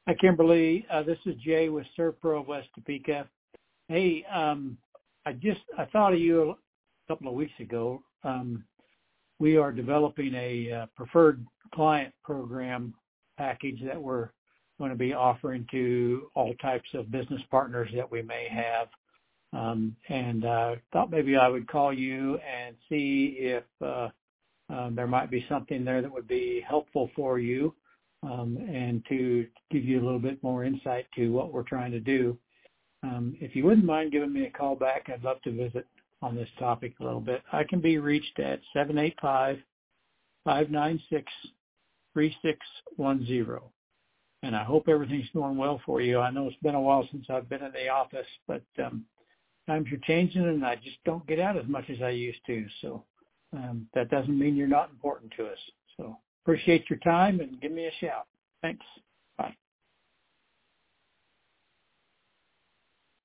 Hi, Kimberly. This is Jay with Servpro West Topeka. Hey, I thought of you a couple of weeks ago. We are developing a preferred client program package that we're going to be offering to all types of business partners that we may have. And thought maybe I would call you and see if there might be something there that would be helpful for you, and to give you a little bit more insight to what we're trying to do. If you wouldn't mind giving me a call back, I'd love to visit on this topic a little bit. I can be reached at 785-596-3610. And I hope everything's going well for you. I know it's been a while since I've been in the office, but times are changing and I just don't get out as much as I used to. So that doesn't mean you're not important to us. So appreciate your time and give me a shout. Thanks.